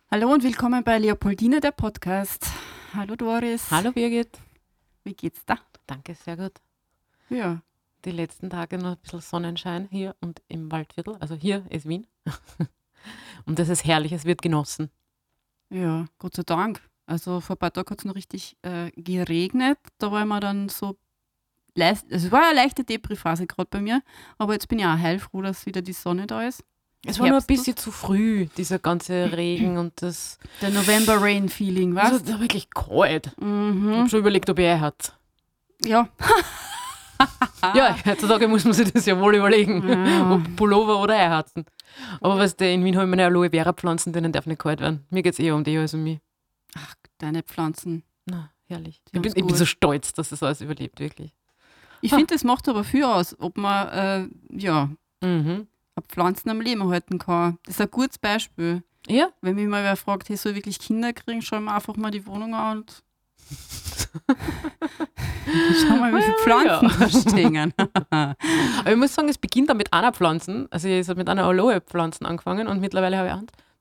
Hallo und willkommen bei Leopoldine, der Podcast. Hallo Doris. Hallo Birgit. Wie geht's da? Danke, sehr gut. Ja. Die letzten Tage noch ein bisschen Sonnenschein hier und im Waldviertel. Also hier ist Wien. Und das ist herrlich, es wird genossen. Ja, Gott sei Dank. Also vor ein paar Tagen hat es noch richtig geregnet. Da war ich mir dann so also es war eine leichte Depri-Phase gerade bei mir. Aber jetzt bin ich auch heilfroh, dass wieder die Sonne da ist. Es war nur ein bisschen zu früh, dieser ganze Regen und das. Der November-Rain-Feeling, was? Also da wirklich kalt. Ich Mhm. habe schon überlegt, ob er hat. Ja. Ja, heutzutage muss man sich das ja wohl überlegen, Ja. ob Pullover oder Eierharzen. Aber weißt du, in Wien habe ich meine Aloe Vera Pflanzen, denen darf nicht kalt werden. Mir geht es eher um die als um mich. Ach, deine Pflanzen. Na, herrlich. Die Ich bin haben's so gut. stolz, dass das alles überlebt, wirklich. Ich finde, das macht aber viel aus, ob man Mhm. Pflanzen am Leben halten kann. Das ist ein gutes Beispiel. Ja, Wenn mich mal wer fragt, hey, soll ich wirklich Kinder kriegen, schau mir einfach mal die Wohnung an und schau mal, wie viele Pflanzen da stehen. aber ich muss sagen, es beginnt dann mit einer Pflanze. Also ich habe mit einer Aloe-Pflanzen angefangen und mittlerweile habe ich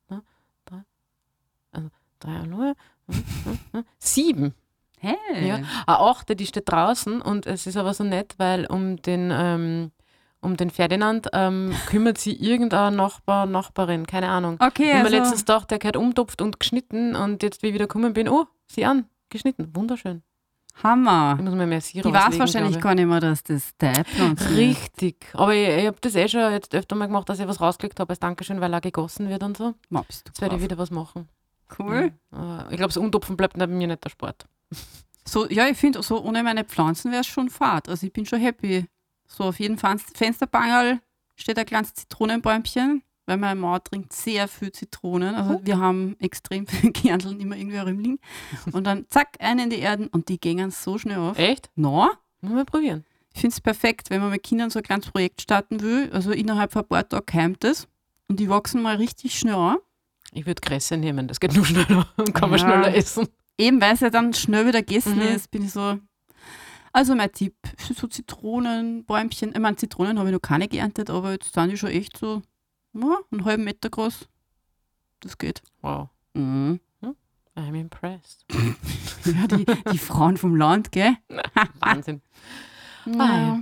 drei Aloe, 7. Hey. Ja. Eine 8, die steht draußen und es ist aber so nett, weil um den Ferdinand kümmert sie irgendein Nachbarin, keine Ahnung. Okay, Ich habe mir also letztens gedacht, der gehört umtopft und geschnitten und jetzt, wie ich wieder gekommen bin, oh, sieh an, geschnitten, wunderschön. Hammer. Ich muss mir mehr Sirup Die weiß auslegen, wahrscheinlich glaube gar nicht mehr, dass das deine Pflanze ich. ist. Richtig. Aber ich habe das schon jetzt öfter mal gemacht, dass ich was rausgelegt habe als Dankeschön, weil er gegossen wird und so. Ma, bist du Jetzt werde ich brav. wieder was machen. Cool. Aber ich glaube, das Umtopfen bleibt bei mir nicht der Sport. So, ja, ich finde, so ohne meine Pflanzen wäre es schon fad. Also ich bin schon happy. So auf jedem Fensterbangerl steht ein kleines Zitronenbäumchen, weil meine Mama trinkt sehr viel Zitronen. Also wir haben extrem viele Kerneln immer irgendwie rumliegen. Und dann zack, eine in die Erden und die gehen so schnell auf. Echt? Na, Muss mal probieren. ich finde es perfekt, wenn man mit Kindern so ein kleines Projekt starten will. Also innerhalb von ein paar Tagen keimt es und die wachsen mal richtig schnell an. Ich würde Kresse nehmen, das geht nur schneller und kann man Ja. schneller essen. Eben, weil es ja dann schnell wieder gegessen Mhm. ist, bin ich so. Also mein Tipp, so Zitronenbäumchen. Ich meine, Zitronen habe ich noch keine geerntet, aber jetzt sind die schon echt so einen halben Meter groß. Das geht. Wow, Mhm. I'm impressed. Ja, die Frauen vom Land, gell? Wahnsinn. Ja.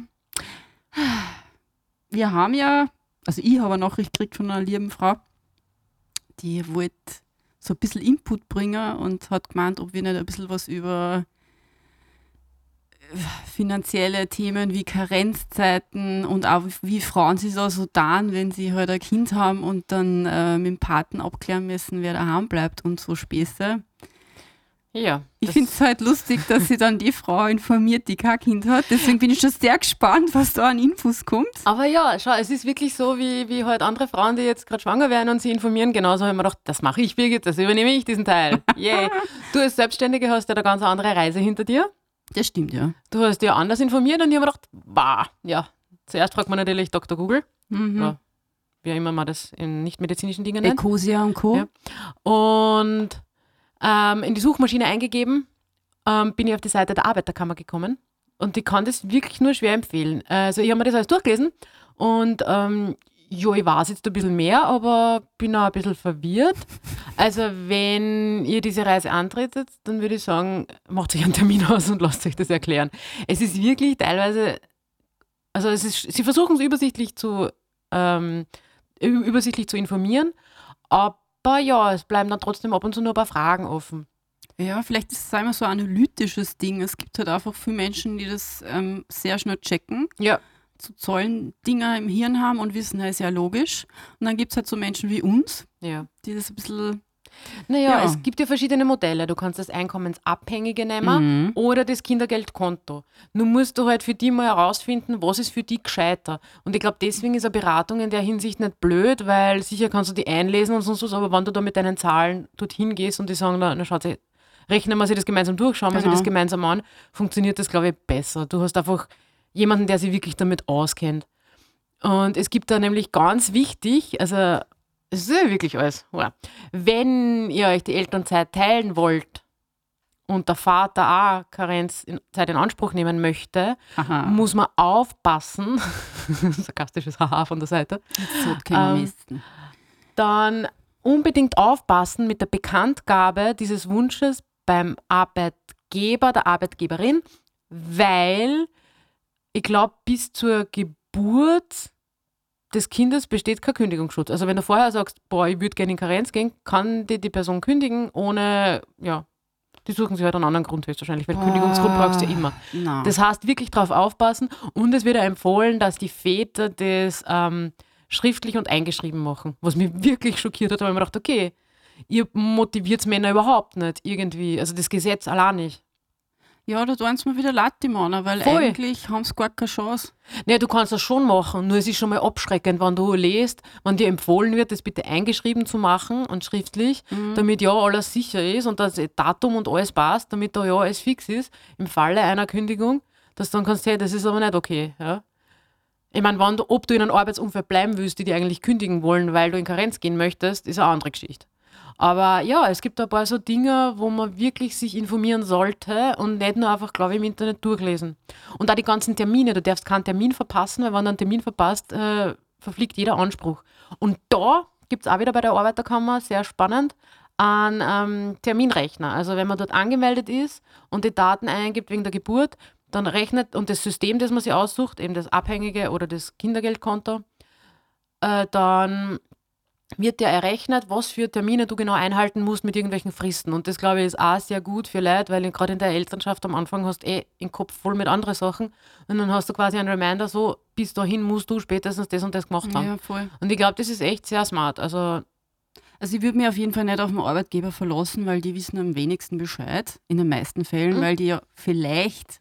Wir haben ja, also ich habe eine Nachricht gekriegt von einer lieben Frau, die wollte so ein bisschen Input bringen und hat gemeint, ob wir nicht ein bisschen was über finanzielle Themen wie Karenzzeiten und auch wie Frauen sich so tun, wenn sie halt ein Kind haben und dann mit dem Paten abklären müssen, wer daheim bleibt und so Späße. Ja. Ich finde es halt lustig, dass sie dann die Frau informiert, die kein Kind hat. Deswegen bin ich schon sehr gespannt, was da an Infos kommt. Aber ja, schau, es ist wirklich so, wie halt andere Frauen, die jetzt gerade schwanger werden und sie informieren. Genauso habe ich mir gedacht, das mache ich, Birgit, das übernehme ich, diesen Teil. Yay. Du als Selbstständige hast ja eine ganz andere Reise hinter dir. Das stimmt, ja. Du hast dich anders informiert und ich habe mir gedacht, wow, ja. Zuerst fragt man natürlich Dr. Google, ja, wie auch immer man das in nicht-medizinischen Dingen nennt. Ecosia und Co. Ja. Und in die Suchmaschine eingegeben, bin ich auf die Seite der Arbeiterkammer gekommen und ich kann das wirklich nur schwer empfehlen. Also ich habe mir das alles durchgelesen und ja, ich weiß jetzt ein bisschen mehr, aber bin auch ein bisschen verwirrt. Also wenn ihr diese Reise antretet, dann würde ich sagen, macht euch einen Termin aus und lasst euch das erklären. Es ist wirklich teilweise, also sie versuchen es übersichtlich zu informieren, aber ja, es bleiben dann trotzdem ab und zu nur ein paar Fragen offen. Ja, vielleicht ist es immer so ein analytisches Ding. Es gibt halt einfach viele Menschen, die das sehr schnell checken, Ja. so Zollendinger im Hirn haben und wissen, das ist ja logisch. Und dann gibt es halt so Menschen wie uns, Ja. die das ein bisschen. Naja, Ja. es gibt ja verschiedene Modelle. Du kannst das Einkommensabhängige nehmen oder das Kindergeldkonto. Nun musst du halt für die mal herausfinden, was ist für die gescheiter. Und ich glaube, deswegen ist eine Beratung in der Hinsicht nicht blöd, weil sicher kannst du die einlesen und sonst was, aber wenn du da mit deinen Zahlen dorthin gehst und die sagen, na schaut sich, rechnen wir sich das gemeinsam durch, schauen wir sich Genau. das gemeinsam an, funktioniert das, glaube ich, besser. Du hast einfach jemanden, der sich wirklich damit auskennt. Und es gibt da nämlich ganz wichtig, also es ist ja wirklich alles. Wow. Wenn ihr euch die Elternzeit teilen wollt und der Vater auch Karenzzeit in Anspruch nehmen möchte, Aha, muss man sarkastisches Haha von der Seite, so können wir ähm, messen. dann unbedingt aufpassen mit der Bekanntgabe dieses Wunsches beim Arbeitgeber, der Arbeitgeberin, weil ich glaube, bis zur Geburt des Kindes besteht kein Kündigungsschutz. Also wenn du vorher sagst, boah, ich würde gerne in Karenz gehen, kann die Person kündigen, ohne, ja, die suchen sich halt einen anderen Grund höchstwahrscheinlich, weil Kündigungsgrund brauchst du ja immer. Nein. Das heißt, wirklich drauf aufpassen und es wird auch empfohlen, dass die Väter das schriftlich und eingeschrieben machen, was mich wirklich schockiert hat, weil ich mir gedacht, okay, ihr motiviert Männer überhaupt nicht irgendwie, also das Gesetz allein nicht. Ja, da tun sie mir wieder leid, die Männer, weil Voll. eigentlich haben sie gar keine Chance. Ja, du kannst das schon machen, nur es ist schon mal abschreckend, wenn du liest, wenn dir empfohlen wird, das bitte eingeschrieben zu machen und schriftlich, damit ja alles sicher ist und das Datum und alles passt, damit da ja alles fix ist, im Falle einer Kündigung, dass du dann kannst, hey, das ist aber nicht okay. Ja? Ich meine, ob du in einem Arbeitsumfeld bleiben willst, die dir eigentlich kündigen wollen, weil du in Karenz gehen möchtest, ist eine andere Geschichte. Aber ja, es gibt ein paar so Dinge, wo man wirklich sich informieren sollte und nicht nur einfach, glaube ich, im Internet durchlesen. Und auch die ganzen Termine, du darfst keinen Termin verpassen, weil wenn du einen Termin verpasst, verfliegt jeder Anspruch. Und da gibt es auch wieder bei der Arbeiterkammer, sehr spannend, einen Terminrechner. Also wenn man dort angemeldet ist und die Daten eingibt wegen der Geburt, dann rechnet, und das System, das man sich aussucht, eben das Abhängige oder das Kindergeldkonto, dann wird dir errechnet, was für Termine du genau einhalten musst mit irgendwelchen Fristen. Und das, glaube ich, ist auch sehr gut für Leute, weil gerade in der Elternschaft am Anfang hast du den Kopf voll mit anderen Sachen und dann hast du quasi einen Reminder, so, bis dahin musst du spätestens das und das gemacht haben. Ja, voll. Und ich glaube, das ist echt sehr smart. Also ich würde mich auf jeden Fall nicht auf den Arbeitgeber verlassen, weil die wissen am wenigsten Bescheid, in den meisten Fällen, weil die ja vielleicht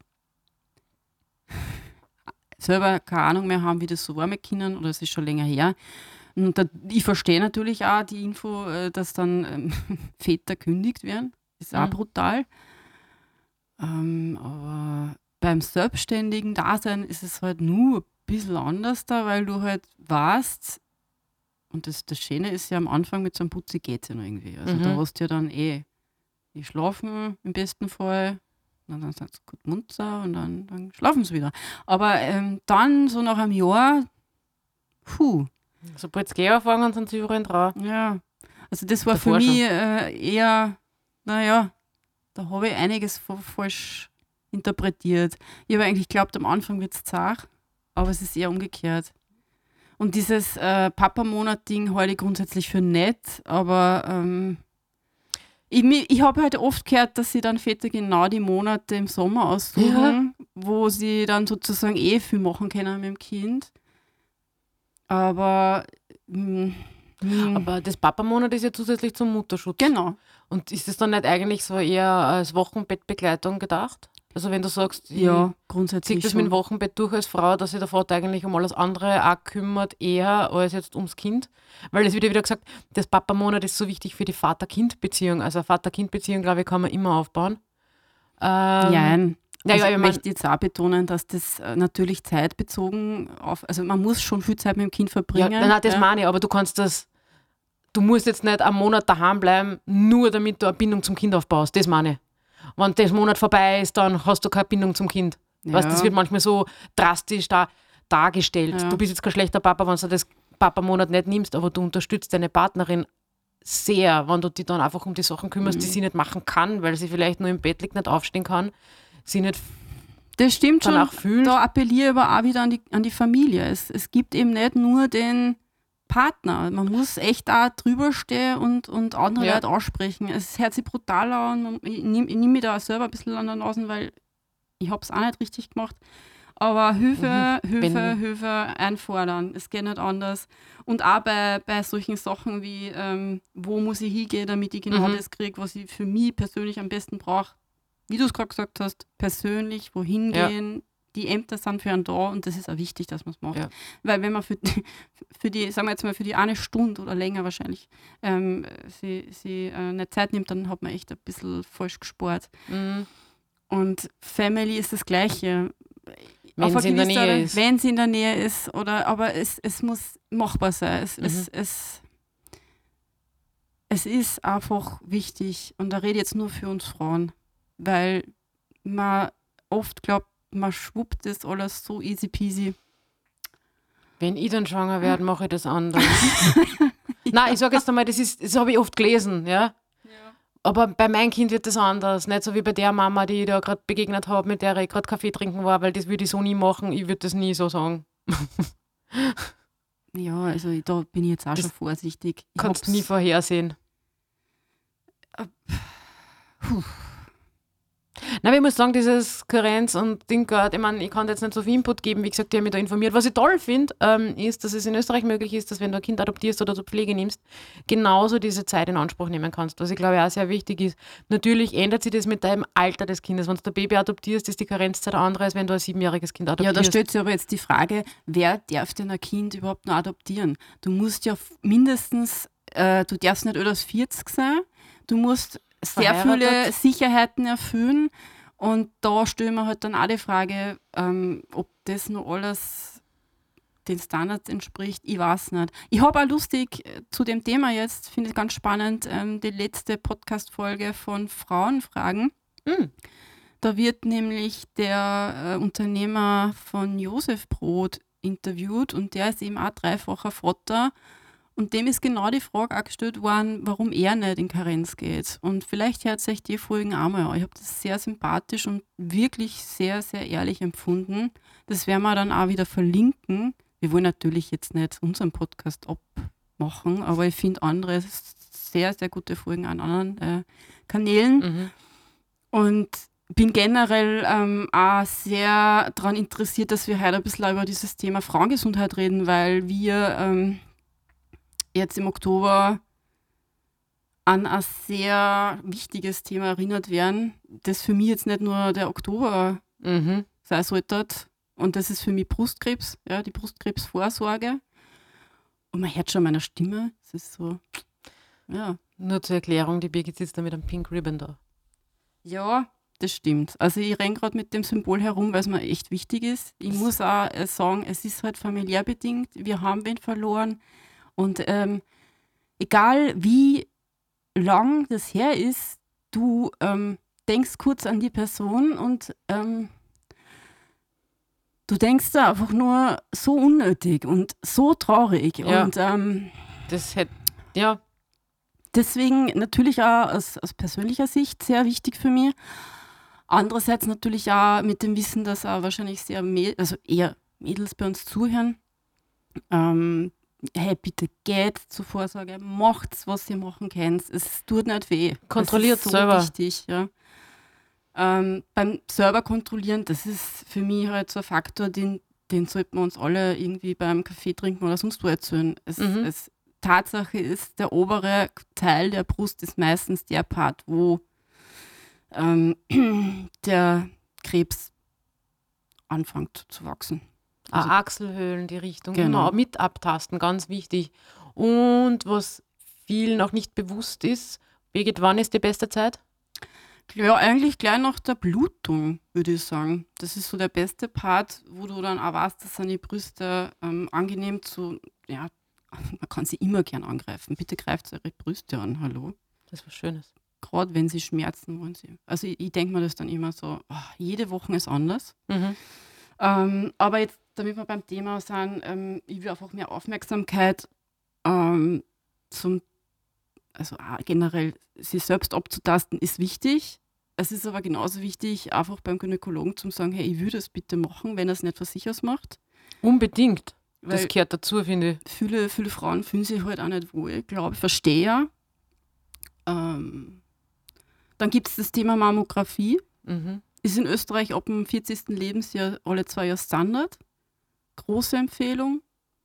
selber keine Ahnung mehr haben, wie das so war mit Kindern, oder es ist schon länger her. Und ich verstehe natürlich auch die Info, dass dann Väter kündigt werden. Das ist auch brutal. Aber beim selbstständigen Dasein ist es halt nur ein bisschen anders da, weil du halt weißt, und das Schöne ist ja am Anfang mit so einem Putzi geht's ja noch irgendwie. Also da hast du ja dann die schlafen im besten Fall, und dann sind sie gut munter und dann schlafen sie wieder. Aber dann so nach einem Jahr, sobald es gehen anfangen, sind sie überall dran. ja, also das war Davor für mich eher, naja, da habe ich einiges falsch interpretiert. Ich habe eigentlich geglaubt, am Anfang wird es zart, aber es ist eher umgekehrt. Und dieses Papa-Monat-Ding halte ich grundsätzlich für nett, aber ich habe halt oft gehört, dass sie dann Väter genau die Monate im Sommer aussuchen, wo sie dann sozusagen viel machen können mit dem Kind. Aber Aber das Papamonat ist ja zusätzlich zum Mutterschutz. genau. Und ist das dann nicht eigentlich so eher als Wochenbettbegleitung gedacht? Also wenn du sagst, Ja, ich grundsätzlich ziehe das schon. mit dem Wochenbett durch als Frau, dass sich der Vater eigentlich um alles andere auch kümmert, eher als jetzt ums Kind. Weil es wird ja wieder gesagt, das Papamonat ist so wichtig für die Vater-Kind-Beziehung. Also eine Vater-Kind-Beziehung, glaube ich, kann man immer aufbauen. Nein. Ja, Also ich ich mein- möchte jetzt auch betonen, dass das natürlich zeitbezogen also man muss schon viel Zeit mit dem Kind Ja, verbringen. nein, das meine ich, aber du musst jetzt nicht einen Monat daheim bleiben, nur damit du eine Bindung zum Kind aufbaust. Das meine ich. Wenn das Monat vorbei ist, dann hast du keine Bindung zum Kind. Ja. Weißt, das wird manchmal so drastisch dargestellt. Ja. Du bist jetzt kein schlechter Papa, wenn du das Papa-Monat nicht nimmst, aber du unterstützt deine Partnerin sehr, wenn du dich dann einfach um die Sachen kümmerst, die sie nicht machen kann, weil sie vielleicht nur im Bett liegt, nicht aufstehen kann, sie nicht Das stimmt schon. danach fühlt. Da appelliere ich aber auch wieder an die Familie. Es gibt eben nicht nur den Partner. Man muss echt auch drüber stehen und andere Ja. Leute ansprechen. Es hört sich brutal an. Ich nehm mich da selber ein bisschen an der Nase, weil ich habe es auch nicht richtig gemacht. Aber Hilfe einfordern. Es geht nicht anders. Und auch bei solchen Sachen wie, wo muss ich hingehen, damit ich genau das kriege, was ich für mich persönlich am besten brauche. Wie du es gerade gesagt hast, persönlich wohin gehen. Die Ämter sind für einen da und das ist auch wichtig, dass man es macht. Ja. Weil wenn man für die, sagen wir jetzt mal, für die eine Stunde oder länger wahrscheinlich, sie nicht Zeit nimmt, dann hat man echt ein bisschen falsch gespart. Mhm. Und Family ist das Gleiche. Wenn Auf sie in der eine gewisse Nähe Art, ist. wenn sie in der Nähe ist, aber es muss machbar sein. Es ist einfach wichtig, und da rede ich jetzt nur für uns Frauen, weil man oft glaubt, man schwuppt das alles so easy peasy. Wenn ich dann schwanger werde, mache ich das anders. Nein, ich sage jetzt einmal, das habe ich oft gelesen, ja. Ja. Aber bei meinem Kind wird das anders. Nicht so wie bei der Mama, die ich da gerade begegnet habe, mit der ich gerade Kaffee trinken war, weil das würde ich so nie machen. Ich würde das nie so sagen. Ja, also da bin ich jetzt auch Das schon vorsichtig. Ich Kannst hab's- nie vorhersehen. Puh. Nein, aber ich muss sagen, dieses Karenz und Ding gehört, ich meine, ich kann da jetzt nicht so viel Input geben, wie gesagt, die haben mich da informiert. Was ich toll finde, ist, dass es in Österreich möglich ist, dass wenn du ein Kind adoptierst oder zur Pflege nimmst, genauso diese Zeit in Anspruch nehmen kannst, was ich glaube auch sehr wichtig ist. Natürlich ändert sich das mit deinem Alter des Kindes. Wenn du ein Baby adoptierst, ist die Karenzzeit eine andere, als wenn du ein 7-jähriges Kind Ja, adoptierst. da stellt sich aber jetzt die Frage, wer darf denn ein Kind überhaupt noch adoptieren? Du musst ja mindestens, du darfst nicht über das 40 sein, du musst sehr viele Verheiratet. Sicherheiten erfüllen und da stellen wir halt dann auch die Frage, ob das noch alles den Standards entspricht, ich weiß nicht. Ich habe auch lustig zu dem Thema jetzt, finde ich ganz spannend, die letzte Podcast-Folge von Frauenfragen. Mhm. Da wird nämlich der Unternehmer von Josef Brot interviewt und der ist eben auch dreifacher Vater. Und dem ist genau die Frage auch gestellt worden, warum er nicht in Karenz geht. Und vielleicht hört sich die Folgen auch mal an. Ich habe das sehr sympathisch und wirklich sehr, sehr ehrlich empfunden. Das werden wir dann auch wieder verlinken. Wir wollen natürlich jetzt nicht unseren Podcast abmachen, aber ich finde andere sehr, sehr gute Folgen an anderen Kanälen. Mhm. Und bin generell auch sehr daran interessiert, dass wir heute ein bisschen über dieses Thema Frauengesundheit reden, weil wir jetzt im Oktober an ein sehr wichtiges Thema erinnert werden, das für mich jetzt nicht nur der Oktober Mhm. sein sollte. Und das ist für mich Brustkrebs, ja, die Brustkrebsvorsorge. Und man hört schon meiner Stimme, es ist so, ja. Nur zur Erklärung, die Birgit sitzt da mit einem Pink Ribbon da. Ja, das stimmt. Also ich renne gerade mit dem Symbol herum, weil es mir echt wichtig ist. Ich muss auch sagen, es ist halt familiär bedingt. Wir haben wen verloren. Und egal wie lang das her ist, du denkst kurz an die Person und du denkst da einfach nur so unnötig und so traurig. Ja. Und Das hätte, ja, deswegen natürlich auch aus persönlicher Sicht sehr wichtig für mich. Andererseits natürlich auch mit dem Wissen, dass auch wahrscheinlich sehr also eher Mädels bei uns zuhören. Hey, bitte geht zur Vorsorge, macht's, was ihr machen könnt. Es tut nicht weh. Kontrolliert das ist so selber. wichtig, ja. Beim selber kontrollieren, das ist für mich halt so ein Faktor, den sollten wir uns alle irgendwie beim Kaffee trinken oder sonst wo erzählen. Mhm. Tatsache ist, der obere Teil der Brust ist meistens der Part, wo der Krebs anfängt zu wachsen. Also- Achselhöhlen, die Richtung, Genau. immer mit abtasten, ganz wichtig. Und was vielen auch nicht bewusst ist, Birgit, wann ist die beste Zeit? Ja, eigentlich gleich nach der Blutung, würde ich sagen. Das ist so der beste Part, wo du dann auch weißt, dass sind die Brüste angenehm zu, ja, man kann sie immer gern angreifen. Bitte greift eure Brüste an, hallo. Das ist was Schönes. Gerade wenn sie schmerzen wollen sie. Also ich denke mir das dann immer so, jede Woche ist anders. Mhm. Aber jetzt, damit wir beim Thema sind, ich will einfach mehr Aufmerksamkeit also auch generell sich selbst abzutasten, ist wichtig. Es ist aber genauso wichtig, einfach beim Gynäkologen zu sagen, hey, ich will das bitte machen, wenn er es nicht von sich aus macht. Unbedingt. Das Weil gehört dazu, finde ich. viele Frauen fühlen sich halt auch nicht wohl, glaube ich, verstehe ja. Dann gibt es das Thema Mammographie. Mhm. Ist in Österreich ab dem 40. Lebensjahr alle 2 Jahre Standard. Große Empfehlung.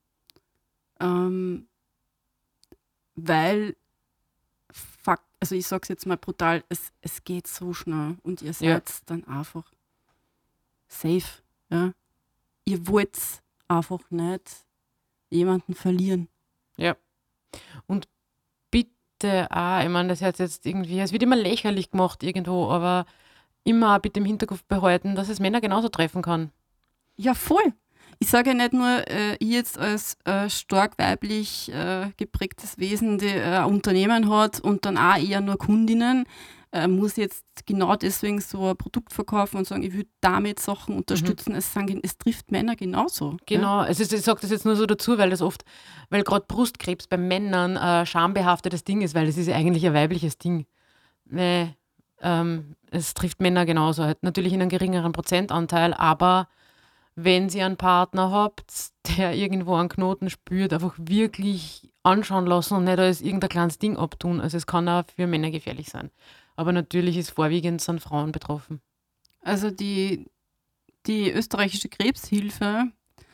Weil, also ich sage es jetzt mal brutal, es geht so schnell und ihr Ja. seid dann einfach safe. Ja? Ihr wollt einfach nicht jemanden verlieren. Ja. Und bitte auch, ich meine, das hat jetzt irgendwie, es wird immer lächerlich gemacht irgendwo, aber immer auch bitte im Hinterkopf behalten, dass es Männer genauso treffen kann. Ja, voll. Ich sage ja nicht nur, ich jetzt als stark weiblich geprägtes Wesen, die ein Unternehmen hat und dann auch eher nur Kundinnen. muss jetzt genau deswegen so ein Produkt verkaufen und sagen, ich will damit Sachen unterstützen. Es trifft Männer genauso. Genau, ich sage das jetzt nur so dazu, weil gerade Brustkrebs bei Männern ein schambehaftetes Ding ist, weil das ist ja eigentlich ein weibliches Ding. Nee, es trifft Männer genauso, halt natürlich in einem geringeren Prozentanteil, aber wenn ihr einen Partner habt, der irgendwo einen Knoten spürt, einfach wirklich anschauen lassen und nicht als irgendein kleines Ding abtun. Also es kann auch für Männer gefährlich sein. Aber natürlich ist vorwiegend sind Frauen betroffen. Also die österreichische Krebshilfe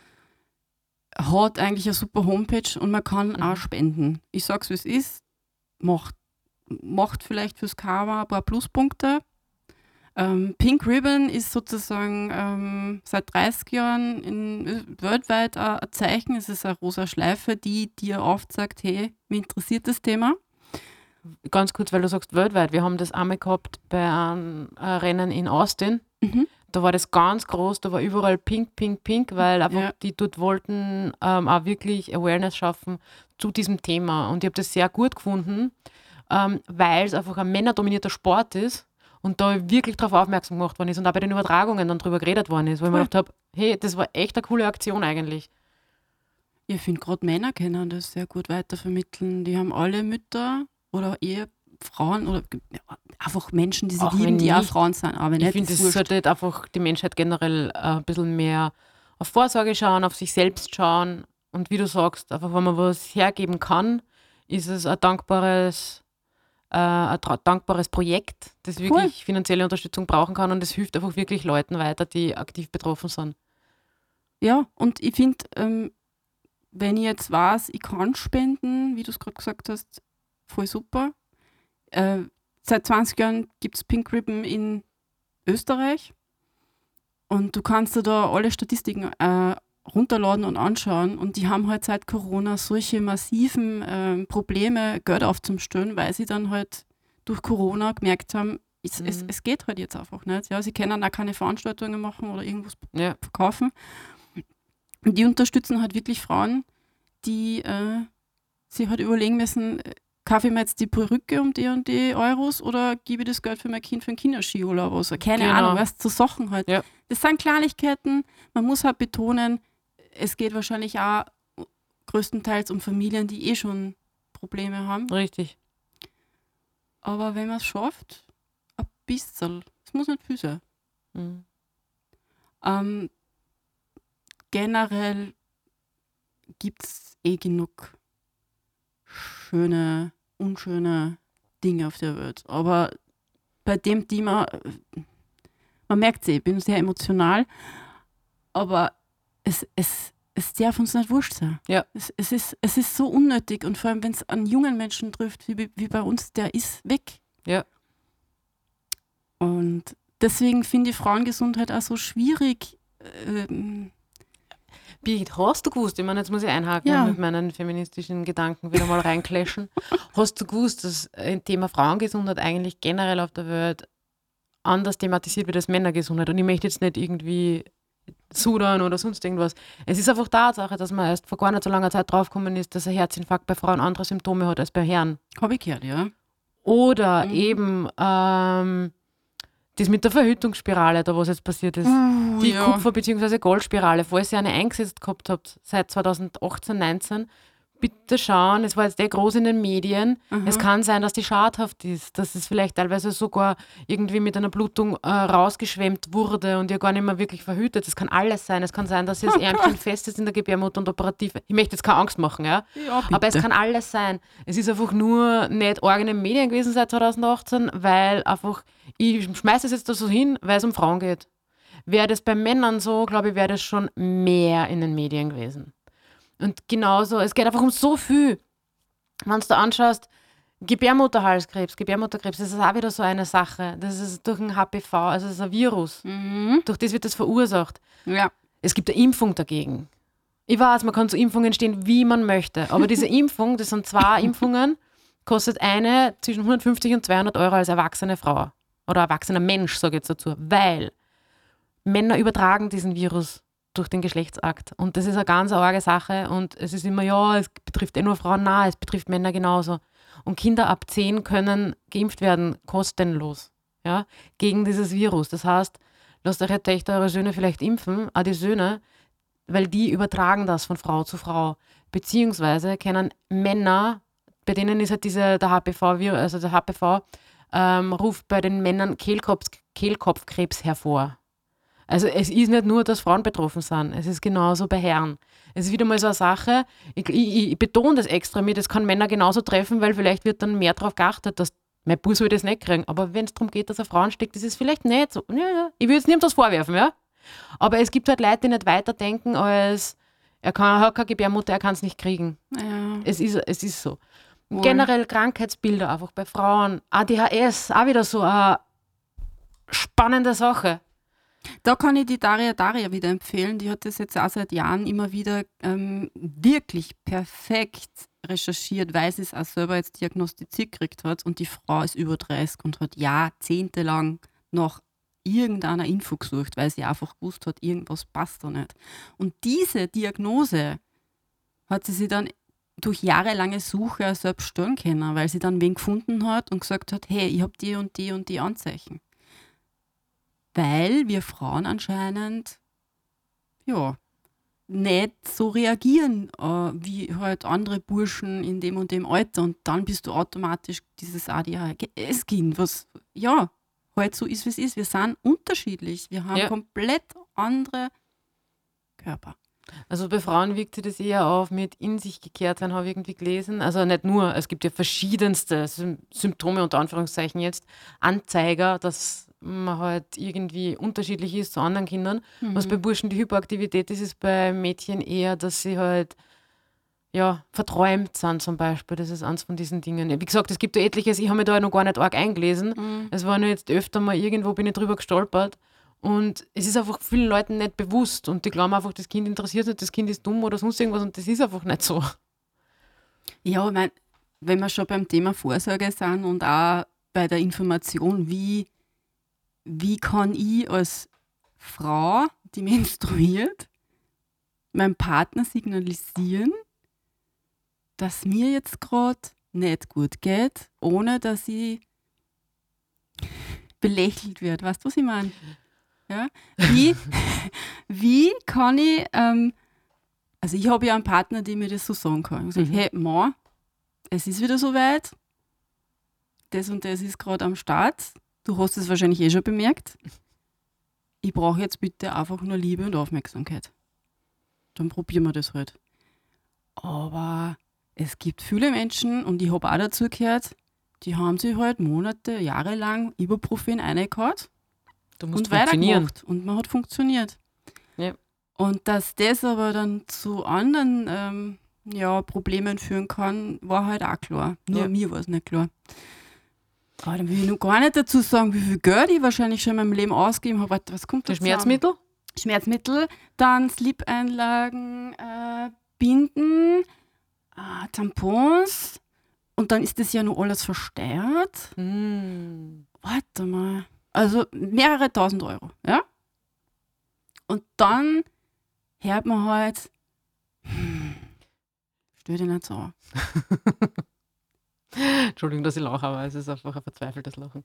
hat eigentlich eine super Homepage und man kann auch spenden. Ich sag's, wie es ist, macht vielleicht fürs Karma ein paar Pluspunkte. Pink Ribbon ist sozusagen seit 30 Jahren weltweit ein Zeichen. Es ist eine rosa Schleife, die dir aufzeigt, hey, mich interessiert das Thema. Ganz kurz, weil du sagst weltweit. Wir haben das einmal gehabt bei einem Rennen in Austin. Da war das ganz groß, da war überall pink, pink, pink, weil einfach die dort wollten auch wirklich Awareness schaffen zu diesem Thema. Und ich habe das sehr gut gefunden, weil es einfach ein männerdominierter Sport ist und da wirklich darauf aufmerksam gemacht worden ist und auch bei den Übertragungen dann drüber geredet worden ist, weil ich mir gedacht habe, hey, das war echt eine coole Aktion eigentlich. Ich finde, gerade Männer können das sehr gut weitervermitteln. Die haben alle Mütter oder Ehefrauen oder einfach Menschen, die sie lieben, die auch Frauen sind. Aber ich finde, es sollte einfach die Menschheit generell ein bisschen mehr auf Vorsorge schauen, auf sich selbst schauen. Und wie du sagst, einfach wenn man was hergeben kann, ist es ein dankbares Projekt, das wirklich finanzielle Unterstützung brauchen kann. Und es hilft einfach wirklich Leuten weiter, die aktiv betroffen sind. Ja, und ich finde, wenn ich jetzt weiß, ich kann spenden, wie du es gerade gesagt hast, voll super. Seit 20 Jahren gibt es Pink Ribbon in Österreich und du kannst dir da alle Statistiken runterladen und anschauen und die haben halt seit Corona solche massiven Probleme, Geld aufzustellen, weil sie dann halt durch Corona gemerkt haben, es geht halt jetzt einfach nicht. Ja, sie können auch keine Veranstaltungen machen oder irgendwas verkaufen. Und die unterstützen halt wirklich Frauen, die sich halt überlegen müssen, kaufe ich mir jetzt die Perücke um die und die Euros oder gebe ich das Geld für mein Kind für einen Kinderski oder was? Keine Ahnung, weißt du, so Sachen halt. Ja. Das sind Kleinigkeiten. Man muss halt betonen, es geht wahrscheinlich auch größtenteils um Familien, die schon Probleme haben. Richtig. Aber wenn man es schafft, ein bisschen, es muss nicht viel sein. Generell gibt es genug schöne, unschöne Dinge auf der Welt. Aber bei dem Thema, man merkt es, ich bin sehr emotional, aber es darf uns nicht wurscht sein. Ja. Es ist so unnötig und vor allem, wenn es an jungen Menschen trifft, wie bei uns, der ist weg. Ja. Und deswegen finde ich Frauengesundheit auch so schwierig. Birgit, hast du gewusst, ich meine, jetzt muss ich einhaken und mit meinen feministischen Gedanken wieder mal reinclashen. Hast du gewusst, dass ein Thema Frauengesundheit eigentlich generell auf der Welt anders thematisiert wird als Männergesundheit? Und ich möchte jetzt nicht irgendwie sudern oder sonst irgendwas. Es ist einfach Tatsache, dass man erst vor gar nicht so langer Zeit draufgekommen ist, dass ein Herzinfarkt bei Frauen andere Symptome hat als bei Herren. Habe ich gehört, ja. Oder eben das mit der Verhütungsspirale, da was jetzt passiert ist. Die Kupfer- bzw. Goldspirale, falls ihr eine eingesetzt gehabt habt seit 2018, 19, bitte schauen, es war jetzt groß in den Medien. Es kann sein, dass die schadhaft ist, dass es vielleicht teilweise sogar irgendwie mit einer Blutung rausgeschwemmt wurde und ihr gar nicht mehr wirklich verhütet. Das kann alles sein. Es kann sein, dass das Ärmchen fest ist in der Gebärmutter und operativ. Ich möchte jetzt keine Angst machen, ja aber es kann alles sein. Es ist einfach nur nicht arg in den Medien gewesen seit 2018, weil einfach, ich schmeiße es jetzt da so hin, weil es um Frauen geht. Wäre das bei Männern so, glaube ich, wäre das schon mehr in den Medien gewesen. Und genauso, es geht einfach um so viel. Wenn du anschaust, Gebärmutterhalskrebs, Gebärmutterkrebs, das ist auch wieder so eine Sache. Das ist durch ein HPV, also das ist ein Virus. Durch das wird das verursacht. Ja. Es gibt eine Impfung dagegen. Ich weiß, man kann zu Impfungen stehen, wie man möchte. Aber diese Impfung, das sind 2 Impfungen, kostet eine zwischen 150 und 200 Euro als erwachsene Frau. Oder erwachsener Mensch, sage ich jetzt dazu. Weil Männer übertragen diesen Virus durch den Geschlechtsakt. Und das ist eine ganz arge Sache und es ist immer, es betrifft nur Frauen, nein, es betrifft Männer genauso. Und Kinder ab 10 können geimpft werden, kostenlos, ja, gegen dieses Virus. Das heißt, lasst eure Töchter, eure Söhne vielleicht impfen, auch die Söhne, weil die übertragen das von Frau zu Frau. Beziehungsweise können Männer, bei denen ist halt der HPV-Virus, also der HPV, ruft bei den Männern Kehlkopfkrebs hervor. Also es ist nicht nur, dass Frauen betroffen sind, es ist genauso bei Herren. Es ist wieder mal so eine Sache, ich betone das extra mit, das kann Männer genauso treffen, weil vielleicht wird dann mehr darauf geachtet, dass mein Bus will das nicht kriegen. Aber wenn es darum geht, dass er Frauen steckt, ist es vielleicht nicht so. Ja. Ich will jetzt niemandem das vorwerfen, ja. Aber es gibt halt Leute, die nicht weiterdenken, als er hat keine Gebärmutter, er kann es nicht kriegen. Ja. Es ist so. Wohl. Generell Krankheitsbilder einfach bei Frauen. ADHS, auch wieder so eine spannende Sache. Da kann ich die Daria wieder empfehlen. Die hat das jetzt auch seit Jahren immer wieder wirklich perfekt recherchiert, weil sie es auch selber jetzt diagnostiziert gekriegt hat. Und die Frau ist über 30 und hat jahrzehntelang nach irgendeiner Info gesucht, weil sie einfach gewusst hat, irgendwas passt da nicht. Und diese Diagnose hat sie sich dann durch jahrelange Suche auch selbst stellen können, weil sie dann wen gefunden hat und gesagt hat, hey, ich habe die und die und die Anzeichen. Weil wir Frauen anscheinend nicht so reagieren wie halt andere Burschen in dem und dem Alter und dann bist du automatisch dieses ADHS-Kind, was halt so ist, wie es ist. Wir sind unterschiedlich, wir haben komplett andere Körper. Also bei Frauen wirkt sich das eher auf mit in sich gekehrt sein, habe ich irgendwie gelesen. Also nicht nur, es gibt ja verschiedenste Symptome, unter Anführungszeichen jetzt, Anzeiger, dass man halt irgendwie unterschiedlich ist zu anderen Kindern. Was bei Burschen die Hyperaktivität ist, ist bei Mädchen eher, dass sie halt verträumt sind zum Beispiel. Das ist eins von diesen Dingen. Wie gesagt, es gibt ja etliches, ich habe mich da noch gar nicht arg eingelesen. Es war nur jetzt öfter mal irgendwo, bin ich drüber gestolpert. Und es ist einfach vielen Leuten nicht bewusst und die glauben einfach, das Kind interessiert nicht, das Kind ist dumm oder sonst irgendwas und das ist einfach nicht so. Ja, ich meine, wenn wir schon beim Thema Vorsorge sind und auch bei der Information, wie kann ich als Frau, die menstruiert, meinem Partner signalisieren, dass mir jetzt gerade nicht gut geht, ohne dass ich belächelt werde. Weißt du, was ich meine? Ja? Wie kann ich, also ich habe ja einen Partner, der mir das so sagen kann. Ich sage, hey, Ma, es ist wieder soweit, das und das ist gerade am Start, du hast es wahrscheinlich schon bemerkt, ich brauche jetzt bitte einfach nur Liebe und Aufmerksamkeit. Dann probieren wir das halt. Aber es gibt viele Menschen, und ich habe auch dazu gehört, die haben sich halt Monate, Jahre lang Ibuprofen reingehauen und weitergemacht. Und man hat funktioniert. Ja. Und dass das aber dann zu anderen Problemen führen kann, war halt auch klar. Nur mir war es nicht klar. Aber dann will ich noch gar nicht dazu sagen, wie viel Geld ich wahrscheinlich schon in meinem Leben ausgegeben habe. Warte, was kommt da? Schmerzmittel? Schmerzmittel, dann Slip-Einlagen, Binden, Tampons. Und dann ist das ja nur alles versteuert. Warte mal. Also mehrere tausend Euro, ja? Und dann hört man halt, stell dir nicht so an. Entschuldigung, dass ich lache, aber es ist einfach ein verzweifeltes Lachen.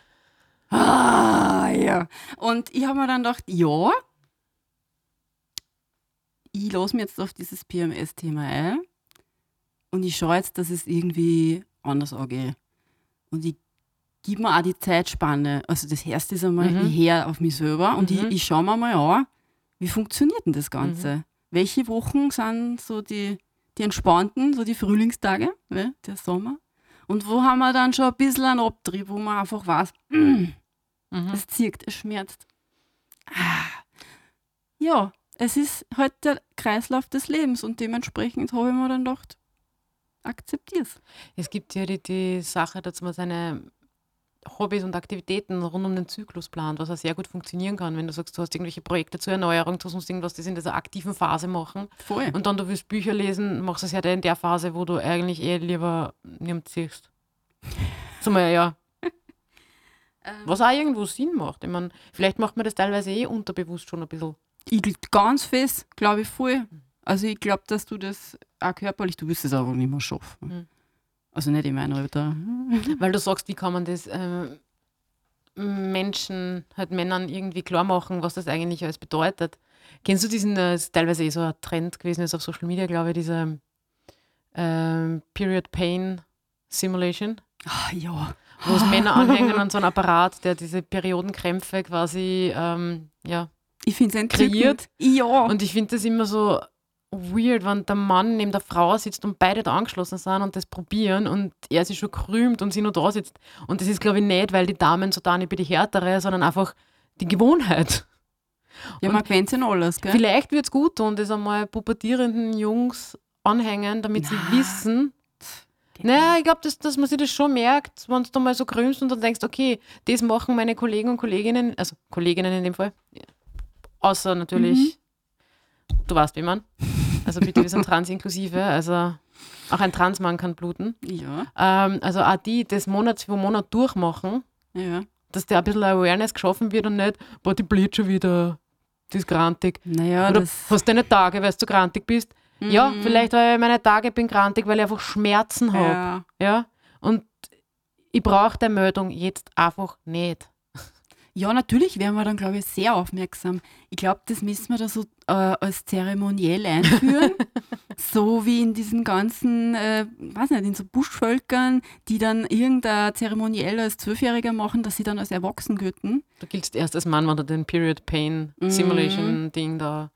Ja. Und ich habe mir dann gedacht, ja, ich lasse mich jetzt auf dieses PMS-Thema ein und ich schaue jetzt, dass es irgendwie anders angeht. Und ich gebe mir auch die Zeitspanne. Also das erste ist einmal, ich höre auf mich selber und ich schaue mir mal an, wie funktioniert denn das Ganze? Welche Wochen sind so die entspannten, so die Frühlingstage, ne, der Sommer? Und wo haben wir dann schon ein bisschen einen Abtrieb, wo man einfach weiß, es zirkt, es schmerzt. Ja, es ist halt der Kreislauf des Lebens und dementsprechend habe ich mir dann gedacht, akzeptier's. Es gibt ja die Sache, dass man seine Hobbys und Aktivitäten rund um den Zyklus plant, was auch sehr gut funktionieren kann, wenn du sagst, du hast irgendwelche Projekte zur Erneuerung, du musst irgendwas das in dieser aktiven Phase machen. Voll. Und dann du willst Bücher lesen, machst du es ja in der Phase, wo du eigentlich lieber niemand siehst. Ja. Was auch irgendwo Sinn macht. Ich meine, vielleicht macht man das teilweise unterbewusst schon ein bisschen. Ganz fest, glaube ich, voll. Also ich glaube, dass du das auch körperlich, du wirst es aber nicht mehr schaffen. Also nicht in meinem Alter. Weil du sagst, wie kann man das Menschen, halt Männern irgendwie klar machen, was das eigentlich alles bedeutet. Kennst du diesen, ist teilweise so ein Trend gewesen ist auf Social Media, glaube ich, diese Period Pain Simulation, Ah, ja. wo es Männer anhängen an so einen Apparat, der diese Periodenkrämpfe quasi Ich finde es kreiert. Ja. Und ich finde das immer so weird, wenn der Mann neben der Frau sitzt und beide da angeschlossen sind und das probieren und er sich schon krümmt und sie nur da sitzt. Und das ist, glaube ich, nicht, weil die Damen so da nicht wie die Härtere, sondern einfach die Gewohnheit. Ja, Und man kennt in alles, gell? vielleicht wird es gut tun, das einmal pubertierenden Jungs anhängen, damit sie wissen. Naja, ich glaube, dass man sich das schon merkt, wenn du mal so krümmst und dann denkst, okay, das machen meine Kollegen und Kolleginnen, also Kolleginnen in dem Fall, außer natürlich, du weißt, wie man. Also bitte, wir sind transinklusive, also auch ein Transmann kann bluten. Ja. Also auch die das Monat für Monat durchmachen, Ja. dass da ein bisschen Awareness geschaffen wird und nicht, boah, die bläht schon wieder, die ist grantig. Naja, Oder das. hast deine Tage, weil du grantig bist. Ja, vielleicht, weil ich meine Tage bin grantig, weil ich einfach Schmerzen habe. Ja. Ja? Und ich brauche die Meldung jetzt einfach nicht. Ja, natürlich wären wir dann, glaube ich, sehr aufmerksam. Ich glaube, das müssen wir da so als zeremoniell einführen. So wie in diesen ganzen, weiß nicht, in so Buschvölkern, die dann irgendein zeremoniell als Zwölfjähriger machen, dass sie dann als erwachsen gelten. Du giltst erst als Mann, wenn du den Period Pain Simulation Ding da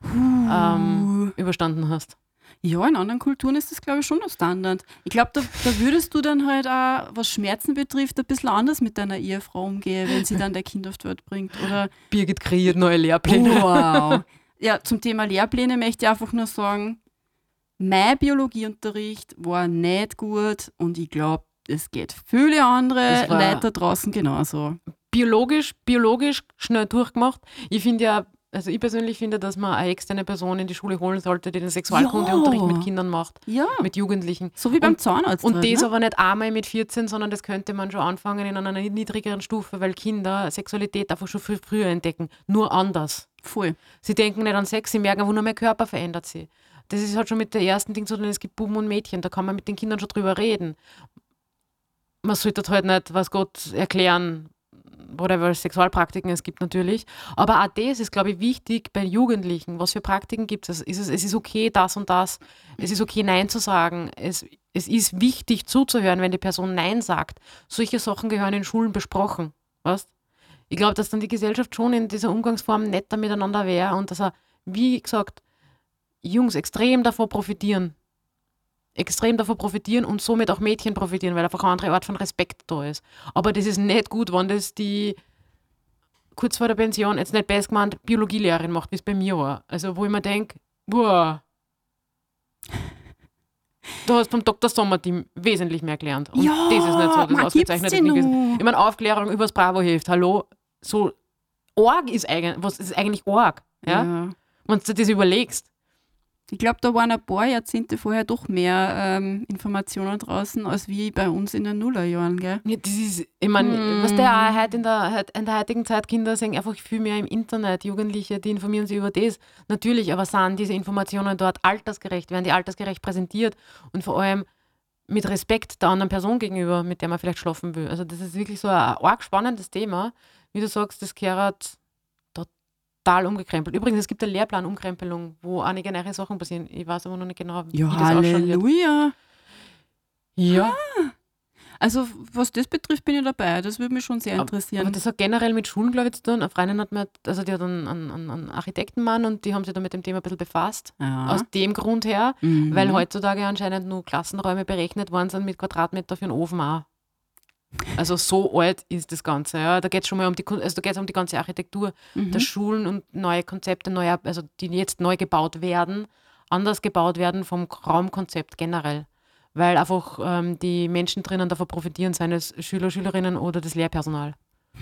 überstanden hast. Ja, in anderen Kulturen ist das, glaube ich, schon ein Standard. Ich glaube, da würdest du dann halt auch, was Schmerzen betrifft, ein bisschen anders mit deiner Ehefrau umgehen, wenn sie dann dein Kind auf die Welt bringt. Oder Birgit kreiert neue Lehrpläne. wow. Ja, zum Thema Lehrpläne möchte ich einfach nur sagen, mein Biologieunterricht war nicht gut und ich glaube, es geht viele andere Das war- Leute da draußen genauso. Biologisch schnell durchgemacht. Ich finde ja, also ich persönlich finde, dass man eine externe Person in die Schule holen sollte, die den Sexualkundeunterricht Ja. mit Kindern macht, Ja, mit Jugendlichen. so wie beim Und- Zahnarzt. Und halt, das ne? aber nicht einmal mit 14, sondern das könnte man schon anfangen in einer niedrigeren Stufe, weil Kinder Sexualität einfach schon viel früher entdecken, nur anders. Voll. Sie denken nicht an Sex, sie merken einfach nur, mein Körper verändert sich. Das ist halt schon mit der ersten Ding so, es gibt Buben und Mädchen, da kann man mit den Kindern schon drüber reden. Man sollte halt nicht, was Gott erklären, whatever Sexualpraktiken es gibt natürlich. Aber auch das ist, glaube ich, wichtig bei Jugendlichen. Was für Praktiken gibt es? Es ist okay, das und das. Es ist okay, Nein zu sagen. Es ist wichtig zuzuhören, wenn die Person Nein sagt. Solche Sachen gehören in Schulen besprochen. Weißt? Ich glaube, dass dann die Gesellschaft schon in dieser Umgangsform netter miteinander wäre und dass er, wie gesagt, Jungs extrem davon profitieren und somit auch Mädchen profitieren, weil einfach eine andere Art von Respekt da ist. Aber das ist nicht gut, wenn das die kurz vor der Pension, jetzt nicht best gemeint, Biologielehrerin macht, wie es bei mir war. Also wo ich mir denke, boah, du hast vom Dr. Sommerteam wesentlich mehr gelernt. Und Ja, das ist nicht so das man, ausgezeichnete gibt's die gewesen. noch? Ich meine, Aufklärung übers Bravo hilft. Hallo, so arg ist eigentlich, was ist eigentlich arg? Ja? Wenn du dir das überlegst. Ich glaube, da waren ein paar Jahrzehnte vorher doch mehr Informationen draußen, als wie bei uns in den Nullerjahren, gell? Ja, das ist, ich meine, was der auch heute in der heutigen Zeit, Kinder sehen einfach viel mehr im Internet, Jugendliche, die informieren sich über das. Natürlich, aber sind diese Informationen dort altersgerecht, werden die altersgerecht präsentiert und vor allem mit Respekt der anderen Person gegenüber, mit der man vielleicht schlafen will. Also das ist wirklich so ein arg spannendes Thema. Wie du sagst, das gehört total umgekrempelt. Übrigens, es gibt eine Lehrplanumkrempelung, wo einige neue Sachen passieren. Ich weiß aber noch nicht genau, wie Ja, das ausschauen wird. Halleluja! Ja. Also, was das betrifft, bin ich dabei. Das würde mich schon sehr Aber interessieren. das hat generell mit Schulen, glaube ich, zu tun. Eine Freundin hat mir, also die hat einen Architektenmann und die haben sich da mit dem Thema ein bisschen befasst. Ja. Aus dem Grund her, Mhm. weil heutzutage anscheinend nur Klassenräume berechnet worden sind mit Quadratmeter für einen Ofen auch. Also so alt ist das Ganze. Ja. Da geht es schon mal um die ganze Architektur der Schulen und neue Konzepte, also die jetzt neu gebaut werden, anders gebaut werden vom Raumkonzept generell. Weil einfach die Menschen drinnen davon profitieren, seien es Schüler, Schülerinnen oder das Lehrpersonal.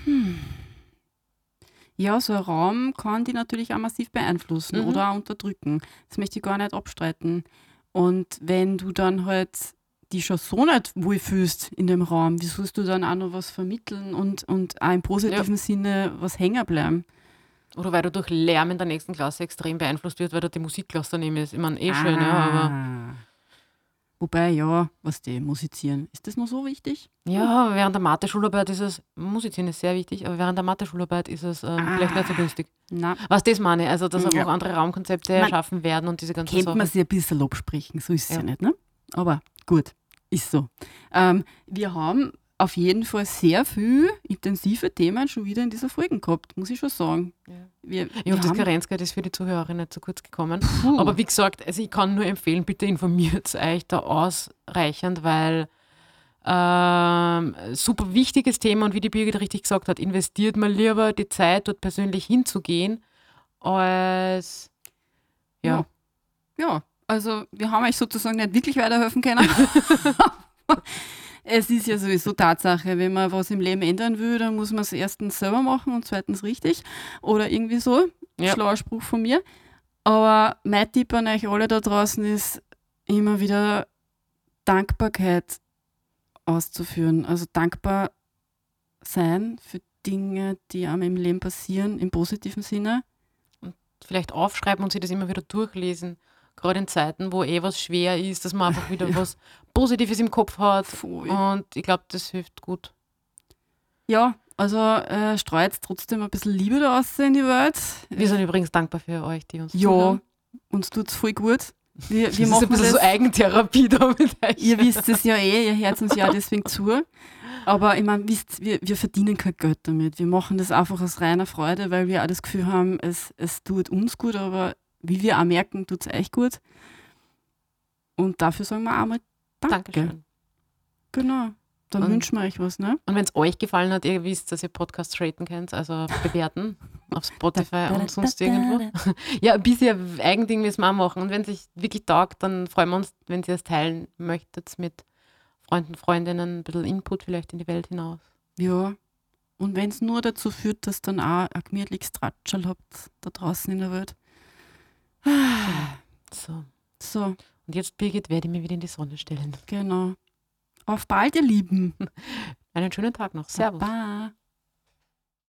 Ja, so ein Raum kann die natürlich auch massiv beeinflussen oder auch unterdrücken. Das möchte ich gar nicht abstreiten. Und wenn du dann halt die schon so nicht wohlfühlst in dem Raum, wie sollst du dann auch noch was vermitteln und auch im positiven Sinne was hängen bleiben? Oder weil du durch Lärm in der nächsten Klasse extrem beeinflusst wird, weil da die Musikklasse daneben ist. Ich meine, schön, ja, aber Wobei, ja, was die musizieren. Ist das noch so wichtig? Ja, während der Mathe-Schularbeit ist es, Musizieren ist sehr wichtig, aber während der Mathe-Schularbeit ist es vielleicht nicht so günstig. Na, Was das meine ich, also dass einfach Ja. andere Raumkonzepte Man- erschaffen werden und diese ganzen kennt man Sachen. sich ein bisschen absprechen, so ist es ja. Ja. nicht, ne? Aber gut, ist so. Wir haben auf jeden Fall sehr viel intensive Themen schon wieder in dieser Folge gehabt, muss ich schon sagen. Ja. Wir Ich hoffe, das haben- Karenzgeld ist für die Zuhörer nicht zu kurz gekommen. Puh. Aber wie gesagt, also ich kann nur empfehlen, bitte informiert euch da ausreichend, weil super wichtiges Thema und wie die Birgit richtig gesagt hat, investiert mal lieber die Zeit, dort persönlich hinzugehen, als ja. Ja, also wir haben euch sozusagen nicht wirklich weiterhelfen können. Es ist ja sowieso Tatsache, wenn man was im Leben ändern will, dann muss man es erstens selber machen und zweitens richtig. Oder irgendwie so. Ja. Schlauer Spruch von mir. Aber mein Tipp an euch alle da draußen ist, immer wieder Dankbarkeit auszuführen. Also dankbar sein für Dinge, die einem im Leben passieren, im positiven Sinne. Vielleicht aufschreiben und sich das immer wieder durchlesen. Gerade in Zeiten, wo was schwer ist, dass man einfach wieder was Positives im Kopf hat. Voll. Und ich glaube, das hilft gut. Ja, also streut trotzdem ein bisschen Liebe da raus in die Welt. Wir sind übrigens dankbar für euch, die uns Ja, zuhören. uns tut es voll gut. Wir Das ist machen ein bisschen das, so Eigentherapie da mit euch. ihr wisst es ja ihr hört uns ja deswegen zu. Aber ich meine, wisst, wir verdienen kein Geld damit. Wir machen das einfach aus reiner Freude, weil wir auch das Gefühl haben, es tut uns gut, aber wie wir auch merken, tut es euch gut. Und dafür sagen wir auch mal Danke. Dankeschön. Genau. Dann Und- wünschen wir euch was, ne? Und wenn es euch gefallen hat, ihr wisst, dass ihr Podcasts raten könnt, also bewerten auf Spotify und sonst irgendwo. Ja, ein bisschen Eigending müssen wir auch machen. Und wenn es euch wirklich taugt, dann freuen wir uns, wenn ihr es teilen möchtet mit Freunden, Freundinnen, ein bisschen Input vielleicht in die Welt hinaus. Ja. Und wenn es nur dazu führt, dass dann auch ein gemütliches Tratschel habt da draußen in der Welt. So. So, Und jetzt, Birgit, werde ich mich wieder in die Sonne stellen. genau. Auf bald, ihr Lieben. Einen schönen Tag noch. Servus. Baba.